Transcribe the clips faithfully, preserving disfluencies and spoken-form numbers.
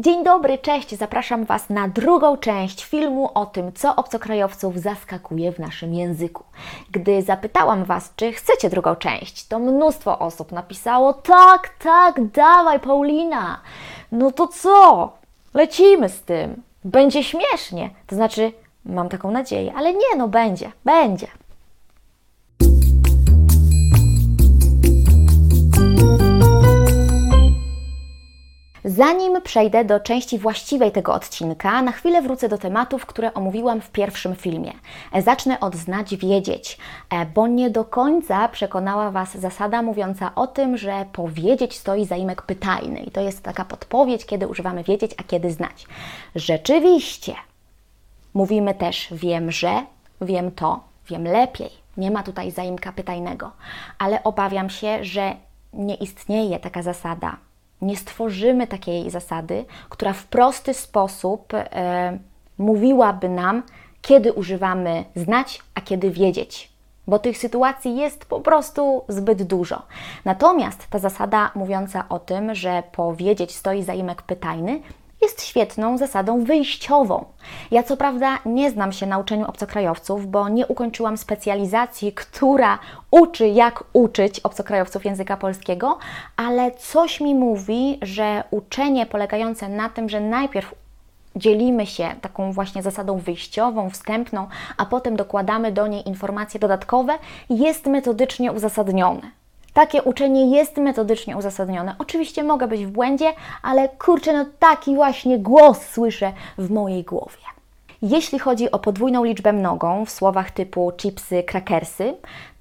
Dzień dobry, cześć! Zapraszam Was na drugą część filmu o tym, co obcokrajowców zaskakuje w naszym języku. Gdy zapytałam Was, czy chcecie drugą część, to mnóstwo osób napisało: tak, tak, dawaj Paulina! No to co? Lecimy z tym. Będzie śmiesznie. To znaczy, mam taką nadzieję, ale nie, no będzie, będzie. Zanim przejdę do części właściwej tego odcinka, na chwilę wrócę do tematów, które omówiłam w pierwszym filmie. Zacznę od znać wiedzieć, bo nie do końca przekonała Was zasada mówiąca o tym, że powiedzieć stoi zaimek pytajny. I to jest taka podpowiedź, kiedy używamy wiedzieć, a kiedy znać. Rzeczywiście, mówimy też wiem, że, wiem to, wiem lepiej. Nie ma tutaj zaimka pytajnego, ale obawiam się, że nie istnieje taka zasada. Nie stworzymy takiej zasady, która w prosty sposób e, mówiłaby nam, kiedy używamy znać, a kiedy wiedzieć. Bo tych sytuacji jest po prostu zbyt dużo. Natomiast ta zasada mówiąca o tym, że po wiedzieć stoi zaimek pytajny, jest świetną zasadą wyjściową. Ja co prawda nie znam się na uczeniu obcokrajowców, bo nie ukończyłam specjalizacji, która uczy, jak uczyć obcokrajowców języka polskiego, ale coś mi mówi, że uczenie polegające na tym, że najpierw dzielimy się taką właśnie zasadą wyjściową, wstępną, a potem dokładamy do niej informacje dodatkowe, jest metodycznie uzasadnione. Takie uczenie jest metodycznie uzasadnione. Oczywiście mogę być w błędzie, ale kurczę, no taki właśnie głos słyszę w mojej głowie. Jeśli chodzi o podwójną liczbę mnogą w słowach typu chipsy, krakersy,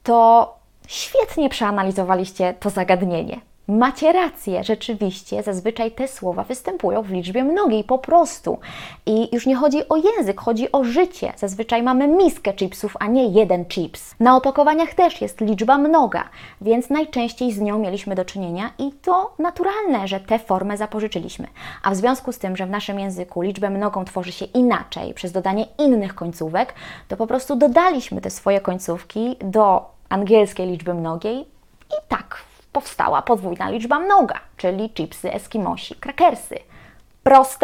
to świetnie przeanalizowaliście to zagadnienie. Macie rację, rzeczywiście zazwyczaj te słowa występują w liczbie mnogiej po prostu. I już nie chodzi o język, chodzi o życie. Zazwyczaj mamy miskę chipsów, a nie jeden chips. Na opakowaniach też jest liczba mnoga, więc najczęściej z nią mieliśmy do czynienia i to naturalne, że tę formę zapożyczyliśmy. A w związku z tym, że w naszym języku liczbę mnogą tworzy się inaczej, przez dodanie innych końcówek, to po prostu dodaliśmy te swoje końcówki do angielskiej liczby mnogiej i tak powstała podwójna liczba mnoga, czyli chipsy, eskimosi, krakersy. Proste?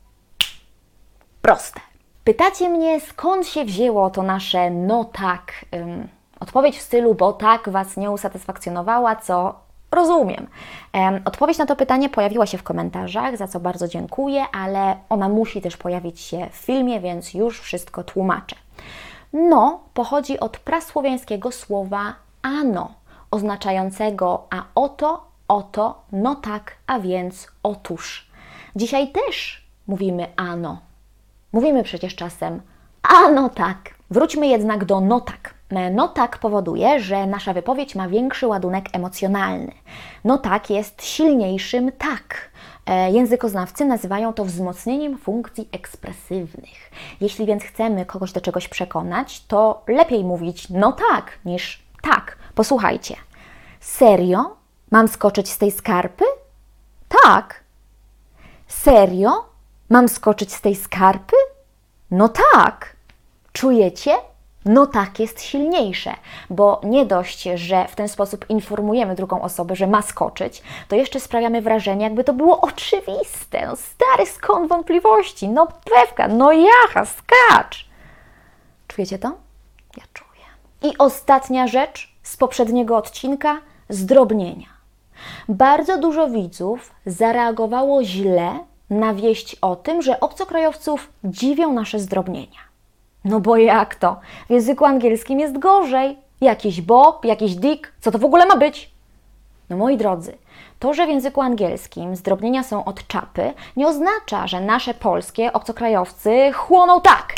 Proste. Pytacie mnie, skąd się wzięło to nasze no tak? Ym, odpowiedź w stylu, bo tak Was nie usatysfakcjonowała, co rozumiem. Ym, odpowiedź na to pytanie pojawiła się w komentarzach, za co bardzo dziękuję, ale ona musi też pojawić się w filmie, więc już wszystko tłumaczę. No pochodzi od prasłowiańskiego słowa ano, oznaczającego a oto, oto, no tak, a więc otóż. Dzisiaj też mówimy ano. Mówimy przecież czasem a no tak. Wróćmy jednak do no tak. No tak powoduje, że nasza wypowiedź ma większy ładunek emocjonalny. No tak jest silniejszym tak. Językoznawcy nazywają to wzmocnieniem funkcji ekspresywnych. Jeśli więc chcemy kogoś do czegoś przekonać, to lepiej mówić no tak niż tak. Posłuchajcie. Serio? Mam skoczyć z tej skarpy? Tak. Serio? Mam skoczyć z tej skarpy? No tak. Czujecie? No tak jest silniejsze, bo nie dość, że w ten sposób informujemy drugą osobę, że ma skoczyć, to jeszcze sprawiamy wrażenie, jakby to było oczywiste. No stary, skąd wątpliwości? No pewka, no jaha, skacz. Czujecie to? Ja czuję. I ostatnia rzecz z poprzedniego odcinka, zdrobnienia. Bardzo dużo widzów zareagowało źle na wieść o tym, że obcokrajowców dziwią nasze zdrobnienia. No bo jak to? W języku angielskim jest gorzej. Jakiś bob, jakiś dick, co to w ogóle ma być? No moi drodzy, to, że w języku angielskim zdrobnienia są od czapy, nie oznacza, że nasze polskie obcokrajowcy chłoną tak.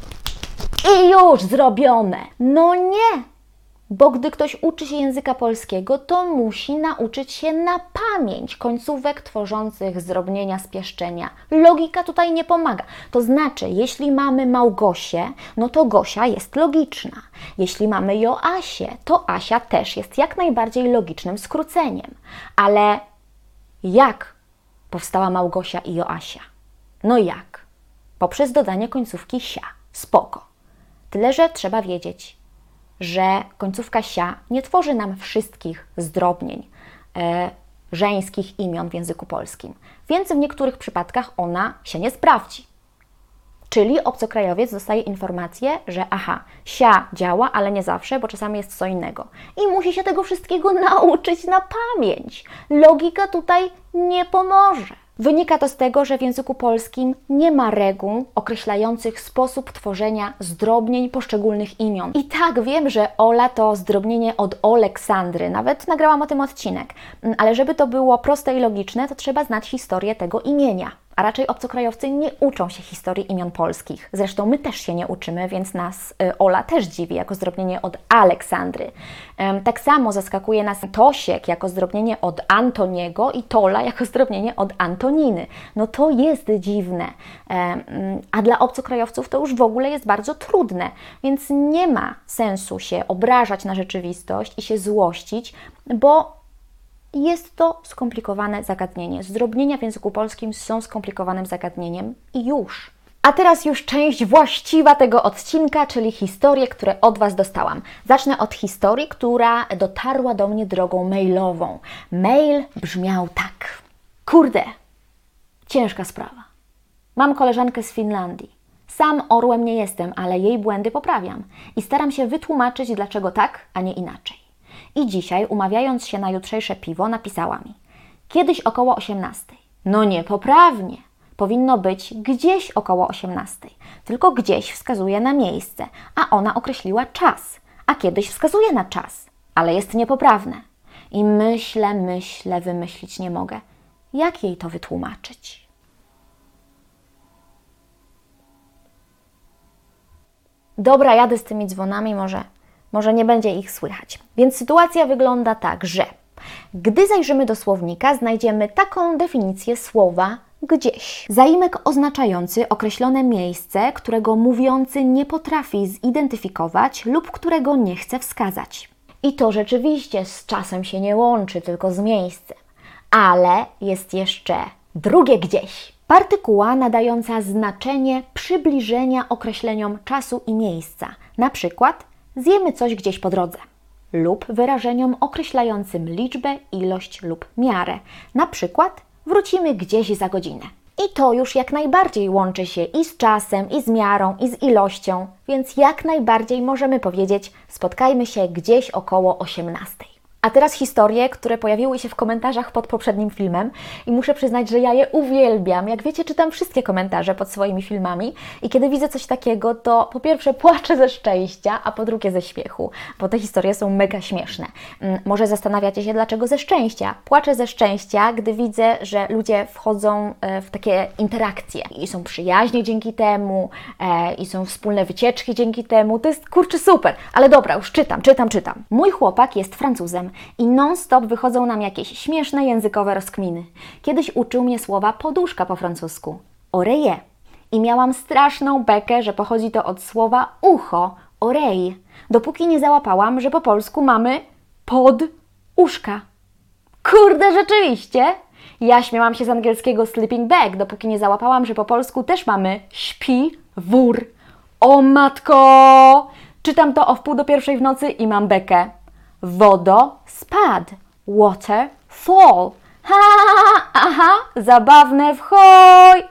I już zrobione. No nie. Bo gdy ktoś uczy się języka polskiego, to musi nauczyć się na pamięć końcówek tworzących zdrobnienia, spieszczenia. Logika tutaj nie pomaga. To znaczy, jeśli mamy Małgosię, no to Gosia jest logiczna. Jeśli mamy Joasię, to Asia też jest jak najbardziej logicznym skróceniem. Ale jak powstała Małgosia i Joasia? No jak? Poprzez dodanie końcówki sia. Spoko. Tyle, że trzeba wiedzieć, że końcówka sia nie tworzy nam wszystkich zdrobnień. E, żeńskich imion w języku polskim, więc w niektórych przypadkach ona się nie sprawdzi. Czyli obcokrajowiec dostaje informację, że aha, sia działa, ale nie zawsze, bo czasami jest co innego. I musi się tego wszystkiego nauczyć na pamięć. Logika tutaj nie pomoże. Wynika to z tego, że w języku polskim nie ma reguł określających sposób tworzenia zdrobnień poszczególnych imion. I tak, wiem, że Ola to zdrobnienie od Oleksandry, nawet nagrałam o tym odcinek, ale żeby to było proste i logiczne, to trzeba znać historię tego imienia. A raczej obcokrajowcy nie uczą się historii imion polskich. Zresztą my też się nie uczymy, więc nas y, Ola też dziwi jako zdrobnienie od Aleksandry. Ym, tak samo zaskakuje nas Tosiek jako zdrobnienie od Antoniego i Tola jako zdrobnienie od Antoniny. No to jest dziwne. Ym, a dla obcokrajowców to już w ogóle jest bardzo trudne, więc nie ma sensu się obrażać na rzeczywistość i się złościć, bo jest to skomplikowane zagadnienie. Zdrobnienia w języku polskim są skomplikowanym zagadnieniem i już. A teraz już część właściwa tego odcinka, czyli historie, które od Was dostałam. Zacznę od historii, która dotarła do mnie drogą mailową. Mail brzmiał tak. Kurde, ciężka sprawa. Mam koleżankę z Finlandii. Sam orłem nie jestem, ale jej błędy poprawiam. I staram się wytłumaczyć, dlaczego tak, a nie inaczej. I dzisiaj, umawiając się na jutrzejsze piwo, napisała mi: kiedyś około osiemnastej. No niepoprawnie. Powinno być gdzieś około osiemnastej. Tylko gdzieś wskazuje na miejsce, a ona określiła czas. A kiedyś wskazuje na czas, ale jest niepoprawne. I myślę, myślę, wymyślić nie mogę. Jak jej to wytłumaczyć? Dobra, jadę z tymi dzwonami, może... Może nie będzie ich słychać. Więc sytuacja wygląda tak, że gdy zajrzymy do słownika, znajdziemy taką definicję słowa gdzieś. Zaimek oznaczający określone miejsce, którego mówiący nie potrafi zidentyfikować lub którego nie chce wskazać. I to rzeczywiście z czasem się nie łączy, tylko z miejscem. Ale jest jeszcze drugie gdzieś. Partykuła nadająca znaczenie przybliżenia określeniom czasu i miejsca. Na przykład zjemy coś gdzieś po drodze lub wyrażeniom określającym liczbę, ilość lub miarę. Na przykład wrócimy gdzieś za godzinę. I to już jak najbardziej łączy się i z czasem, i z miarą, i z ilością, więc jak najbardziej możemy powiedzieć: spotkajmy się gdzieś około osiemnastej. A teraz historie, które pojawiły się w komentarzach pod poprzednim filmem i muszę przyznać, że ja je uwielbiam. Jak wiecie, czytam wszystkie komentarze pod swoimi filmami i kiedy widzę coś takiego, to po pierwsze płaczę ze szczęścia, a po drugie ze śmiechu, bo te historie są mega śmieszne. Może zastanawiacie się, dlaczego ze szczęścia? Płaczę ze szczęścia, gdy widzę, że ludzie wchodzą w takie interakcje i są przyjaźnie dzięki temu, i są wspólne wycieczki dzięki temu. To jest, kurczę, super. Ale dobra, już czytam, czytam, czytam. Mój chłopak jest Francuzem i non-stop wychodzą nam jakieś śmieszne językowe rozkminy. Kiedyś uczył mnie słowa poduszka po francusku, oreille. I miałam straszną bekę, że pochodzi to od słowa ucho, oreille, dopóki nie załapałam, że po polsku mamy pod uszka. Kurde, rzeczywiście! Ja śmiałam się z angielskiego sleeping bag, dopóki nie załapałam, że po polsku też mamy śpi wór. O matko! Czytam to o wpół do pierwszej w nocy i mam bekę. Wodospad, waterfall. Ha, aha, zabawne w chuj.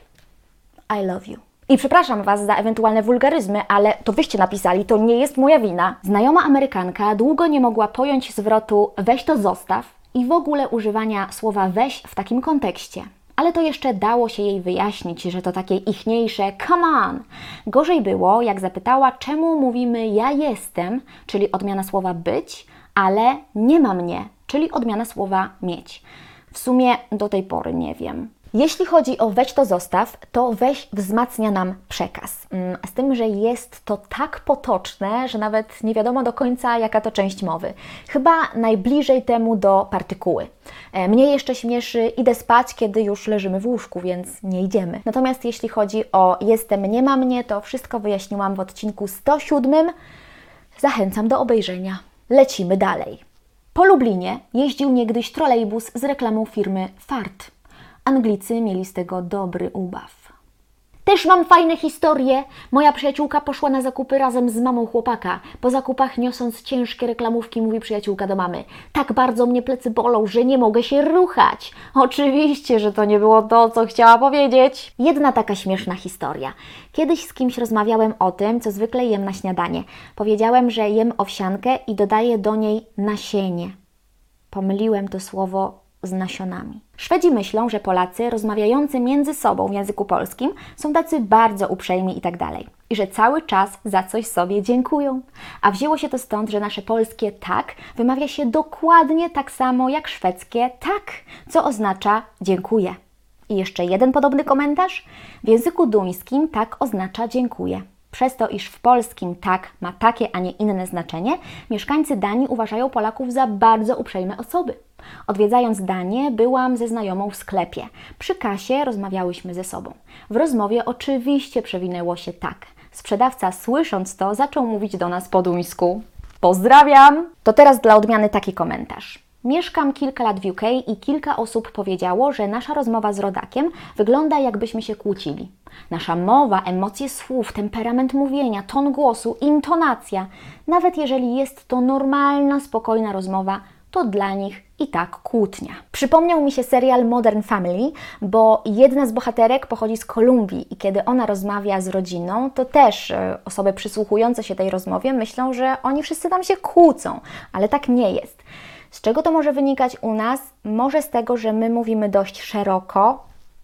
I love you. I przepraszam Was za ewentualne wulgaryzmy, ale to Wyście napisali, to nie jest moja wina. Znajoma Amerykanka długo nie mogła pojąć zwrotu weź to zostaw i w ogóle używania słowa weź w takim kontekście. Ale to jeszcze dało się jej wyjaśnić, że to takie ichniejsze come on. Gorzej było, jak zapytała, czemu mówimy ja jestem, czyli odmiana słowa być, ale nie ma mnie, czyli odmiana słowa mieć. W sumie do tej pory nie wiem. Jeśli chodzi o weź to zostaw, to weź wzmacnia nam przekaz. Z tym, że jest to tak potoczne, że nawet nie wiadomo do końca, jaka to część mowy. Chyba najbliżej temu do partykuły. Mnie jeszcze śmieszy idę spać, kiedy już leżymy w łóżku, więc nie idziemy. Natomiast jeśli chodzi o jestem, nie ma mnie, to wszystko wyjaśniłam w odcinku sto siódmym. Zachęcam do obejrzenia. Lecimy dalej. Po Lublinie jeździł niegdyś trolejbus z reklamą firmy Fart. Anglicy mieli z tego dobry ubaw. Też mam fajne historie. Moja przyjaciółka poszła na zakupy razem z mamą chłopaka. Po zakupach niosąc ciężkie reklamówki mówi przyjaciółka do mamy: tak bardzo mnie plecy bolą, że nie mogę się ruchać. Oczywiście, że to nie było to, co chciała powiedzieć. Jedna taka śmieszna historia. Kiedyś z kimś rozmawiałem o tym, co zwykle jem na śniadanie. Powiedziałem, że jem owsiankę i dodaję do niej nasienie. Pomyliłem to słowo z nasionami. Szwedzi myślą, że Polacy rozmawiający między sobą w języku polskim są tacy bardzo uprzejmi i tak dalej. I że cały czas za coś sobie dziękują. A wzięło się to stąd, że nasze polskie tak wymawia się dokładnie tak samo jak szwedzkie tak, co oznacza dziękuję. I jeszcze jeden podobny komentarz. W języku duńskim tak oznacza dziękuję. Przez to, iż w polskim tak ma takie, a nie inne znaczenie, mieszkańcy Danii uważają Polaków za bardzo uprzejme osoby. Odwiedzając Danię, byłam ze znajomą w sklepie. Przy kasie rozmawiałyśmy ze sobą. W rozmowie oczywiście przewinęło się tak. Sprzedawca, słysząc to, zaczął mówić do nas po duńsku. Pozdrawiam! To teraz dla odmiany taki komentarz. Mieszkam kilka lat w U K i kilka osób powiedziało, że nasza rozmowa z rodakiem wygląda, jakbyśmy się kłócili. Nasza mowa, emocje słów, temperament mówienia, ton głosu, intonacja, nawet jeżeli jest to normalna, spokojna rozmowa, to dla nich i tak kłótnia. Przypomniał mi się serial Modern Family, bo jedna z bohaterek pochodzi z Kolumbii i kiedy ona rozmawia z rodziną, to też osoby przysłuchujące się tej rozmowie myślą, że oni wszyscy tam się kłócą, ale tak nie jest. Z czego to może wynikać u nas? Może z tego, że my mówimy dość szeroko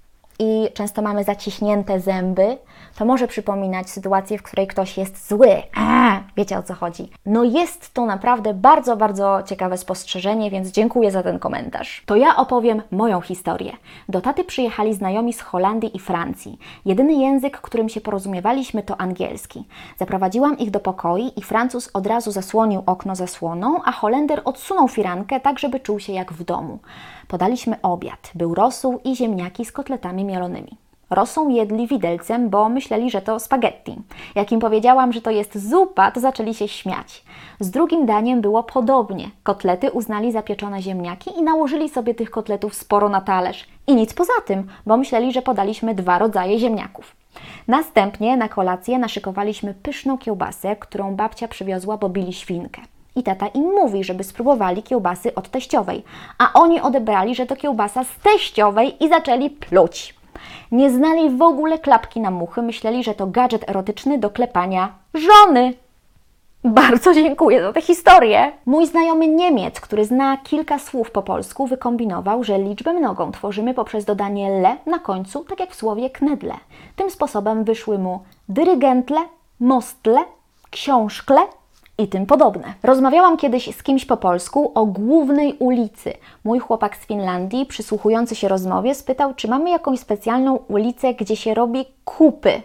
i często mamy zaciśnięte zęby. To może przypominać sytuację, w której ktoś jest zły. A, wiecie, o co chodzi. No jest to naprawdę bardzo, bardzo ciekawe spostrzeżenie, więc dziękuję za ten komentarz. To ja opowiem moją historię. Do taty przyjechali znajomi z Holandii i Francji. Jedyny język, którym się porozumiewaliśmy, to angielski. Zaprowadziłam ich do pokoi i Francuz od razu zasłonił okno zasłoną, a Holender odsunął firankę tak, żeby czuł się jak w domu. Podaliśmy obiad. Był rosół i ziemniaki z kotletami mielonymi. Rosą jedli widelcem, bo myśleli, że to spaghetti. Jak im powiedziałam, że to jest zupa, to zaczęli się śmiać. Z drugim daniem było podobnie. Kotlety uznali za pieczone ziemniaki i nałożyli sobie tych kotletów sporo na talerz. I nic poza tym, bo myśleli, że podaliśmy dwa rodzaje ziemniaków. Następnie na kolację naszykowaliśmy pyszną kiełbasę, którą babcia przywiozła, bo bili świnkę. I tata im mówi, żeby spróbowali kiełbasy od teściowej, a oni odebrali, że to kiełbasa z teściowej i zaczęli pluć. Nie znali w ogóle klapki na muchy, myśleli, że to gadżet erotyczny do klepania żony. Bardzo dziękuję za tę historię. Mój znajomy Niemiec, który zna kilka słów po polsku, wykombinował, że liczbę mnogą tworzymy poprzez dodanie le na końcu, tak jak w słowie knedle. Tym sposobem wyszły mu dyrygentle, mostle, książkle i tym podobne. Rozmawiałam kiedyś z kimś po polsku o głównej ulicy. Mój chłopak z Finlandii, przysłuchujący się rozmowie, spytał, czy mamy jakąś specjalną ulicę, gdzie się robi kupy.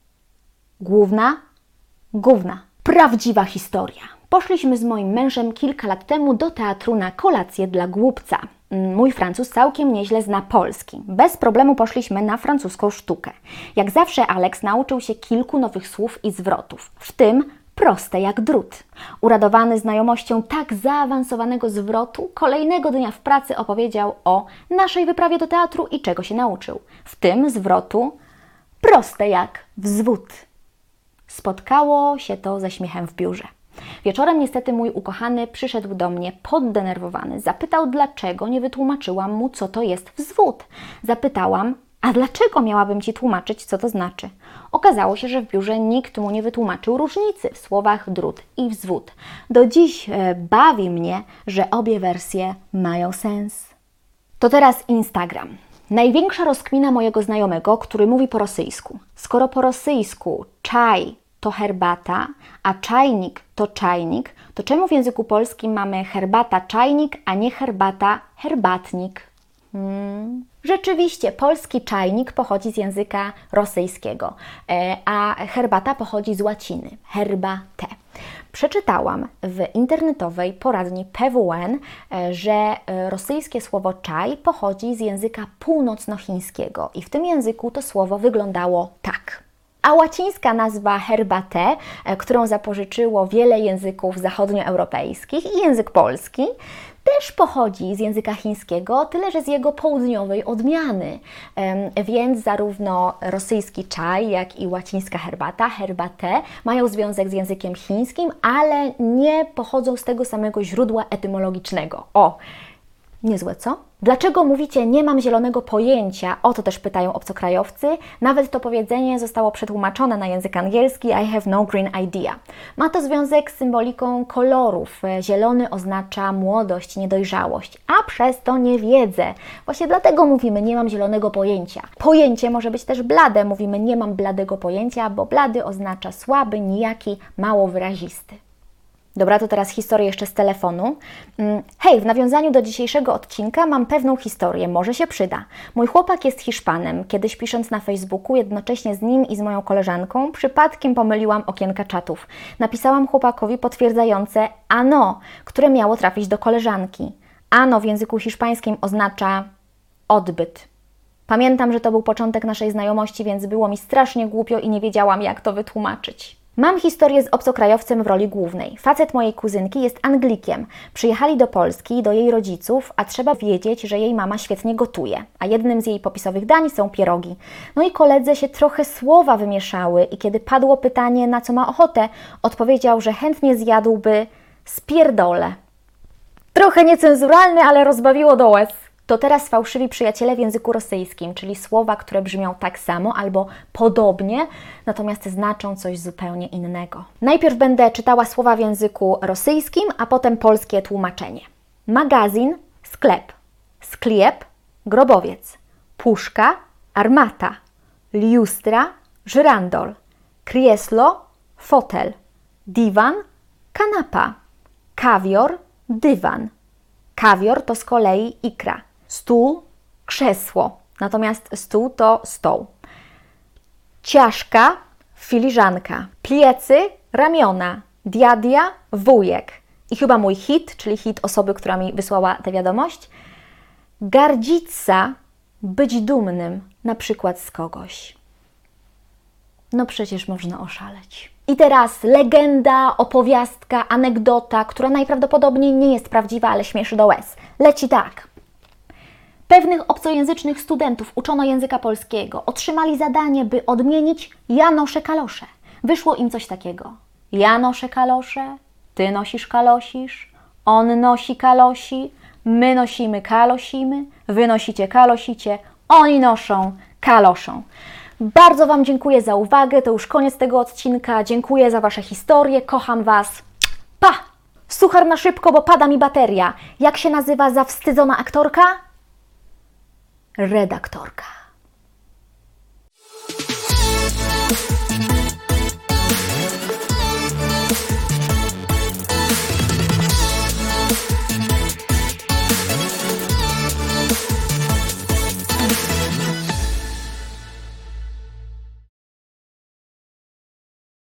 Główna? Gówna. Prawdziwa historia. Poszliśmy z moim mężem kilka lat temu do teatru na kolację dla głupca. Mój Francuz całkiem nieźle zna polski. Bez problemu poszliśmy na francuską sztukę. Jak zawsze Alex nauczył się kilku nowych słów i zwrotów, w tym proste jak drut. Uradowany znajomością tak zaawansowanego zwrotu, kolejnego dnia w pracy opowiedział o naszej wyprawie do teatru i czego się nauczył. W tym zwrotu proste jak wzwód. Spotkało się to ze śmiechem w biurze. Wieczorem niestety mój ukochany przyszedł do mnie poddenerwowany. Zapytał, dlaczego nie wytłumaczyłam mu, co to jest wzwód. Zapytałam, a dlaczego miałabym Ci tłumaczyć, co to znaczy? Okazało się, że w biurze nikt mu nie wytłumaczył różnicy w słowach drut i wzwód. Do dziś e, bawi mnie, że obie wersje mają sens. To teraz Instagram. Największa rozkmina mojego znajomego, który mówi po rosyjsku. Skoro po rosyjsku czaj to herbata, a czajnik to czajnik, to czemu w języku polskim mamy herbata czajnik, a nie herbata herbatnik? Hmm. Rzeczywiście, polski czajnik pochodzi z języka rosyjskiego, a herbata pochodzi z łaciny, herbate. Przeczytałam w internetowej poradni P W N, że rosyjskie słowo czaj pochodzi z języka północnochińskiego i w tym języku to słowo wyglądało tak. A łacińska nazwa herbate, którą zapożyczyło wiele języków zachodnioeuropejskich i język polski, też pochodzi z języka chińskiego, tyle że z jego południowej odmiany. Więc zarówno rosyjski czaj, jak i łacińska herbata, herbatę, mają związek z językiem chińskim, ale nie pochodzą z tego samego źródła etymologicznego. O! Niezłe, co? Dlaczego mówicie nie mam zielonego pojęcia? O to też pytają obcokrajowcy. Nawet to powiedzenie zostało przetłumaczone na język angielski I have no green idea. Ma to związek z symboliką kolorów. Zielony oznacza młodość, niedojrzałość, a przez to niewiedzę. Właśnie dlatego mówimy nie mam zielonego pojęcia. Pojęcie może być też blade. Mówimy nie mam bladego pojęcia, bo blady oznacza słaby, nijaki, mało wyrazisty. Dobra, to teraz historię jeszcze z telefonu. Hej, w nawiązaniu do dzisiejszego odcinka mam pewną historię, może się przyda. Mój chłopak jest Hiszpanem. Kiedyś pisząc na Facebooku, jednocześnie z nim i z moją koleżanką, przypadkiem pomyliłam okienka czatów. Napisałam chłopakowi potwierdzające ano, które miało trafić do koleżanki. Ano w języku hiszpańskim oznacza odbyt. Pamiętam, że to był początek naszej znajomości, więc było mi strasznie głupio i nie wiedziałam, jak to wytłumaczyć. Mam historię z obcokrajowcem w roli głównej. Facet mojej kuzynki jest Anglikiem. Przyjechali do Polski, do jej rodziców, a trzeba wiedzieć, że jej mama świetnie gotuje, a jednym z jej popisowych dań są pierogi. No i koledze się trochę słowa wymieszały i kiedy padło pytanie, na co ma ochotę, odpowiedział, że chętnie zjadłby spierdolę. Trochę niecenzuralny, ale rozbawiło do łez. To teraz fałszywi przyjaciele w języku rosyjskim, czyli słowa, które brzmią tak samo albo podobnie, natomiast znaczą coś zupełnie innego. Najpierw będę czytała słowa w języku rosyjskim, a potem polskie tłumaczenie. Magazyn, sklep, skliep, grobowiec, puszka, armata, lustra, żyrandol, krieslo, fotel, diwan, kanapa, kawior, dywan. Kawior to z kolei ikra. Stół, krzesło, natomiast stół to stoł. Ciaszka, filiżanka. Pliecy, ramiona. Diadia, wujek. I chyba mój hit, czyli hit osoby, która mi wysłała tę wiadomość. Gardzica, być dumnym, na przykład z kogoś. No przecież można oszaleć. I teraz legenda, opowiastka, anegdota, która najprawdopodobniej nie jest prawdziwa, ale śmieszy do łez. Leci tak. Pewnych obcojęzycznych studentów uczono języka polskiego. Otrzymali zadanie, by odmienić ja noszę kalosze. Wyszło im coś takiego. Ja noszę kalosze, ty nosisz kalosisz, on nosi kalosi, my nosimy kalosimy, wy nosicie kalosicie, oni noszą kaloszą. Bardzo Wam dziękuję za uwagę, to już koniec tego odcinka. Dziękuję za Wasze historie, kocham Was. Pa! Suchar na szybko, bo pada mi bateria. Jak się nazywa zawstydzona aktorka? Redaktorka.